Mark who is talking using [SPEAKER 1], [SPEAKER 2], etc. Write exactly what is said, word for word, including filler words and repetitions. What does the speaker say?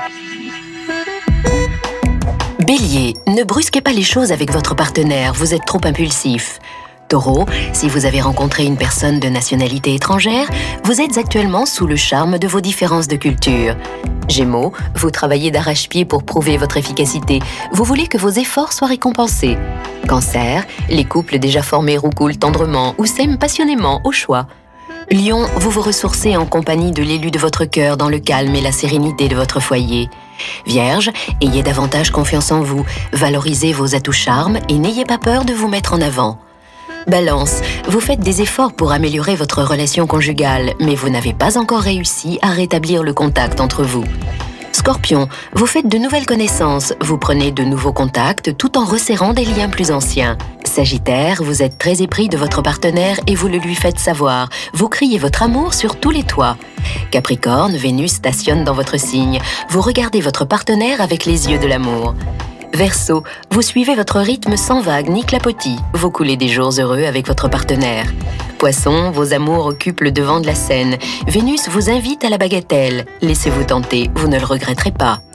[SPEAKER 1] Bélier, ne brusquez pas les choses avec votre partenaire, vous êtes trop impulsif. Taureau, si vous avez rencontré une personne de nationalité étrangère, vous êtes actuellement sous le charme de vos différences de culture. Gémeaux, vous travaillez d'arrache-pied pour prouver votre efficacité. Vous voulez que vos efforts soient récompensés. Cancer, les couples déjà formés roucoulent tendrement ou s'aiment passionnément au choix. Lion, vous vous ressourcez en compagnie de l'élu de votre cœur dans le calme et la sérénité de votre foyer. Vierge, ayez davantage confiance en vous, valorisez vos atouts charmes et n'ayez pas peur de vous mettre en avant. Balance, vous faites des efforts pour améliorer votre relation conjugale, mais vous n'avez pas encore réussi à rétablir le contact entre vous. Scorpion, vous faites de nouvelles connaissances, vous prenez de nouveaux contacts tout en resserrant des liens plus anciens. Sagittaire, vous êtes très épris de votre partenaire et vous le lui faites savoir. Vous criez votre amour sur tous les toits. Capricorne, Vénus stationne dans votre signe. Vous regardez votre partenaire avec les yeux de l'amour. Verseau, vous suivez votre rythme sans vague ni clapotis. Vous coulez des jours heureux avec votre partenaire. Poisson, vos amours occupent le devant de la scène. Vénus vous invite à la bagatelle. Laissez-vous tenter, vous ne le regretterez pas.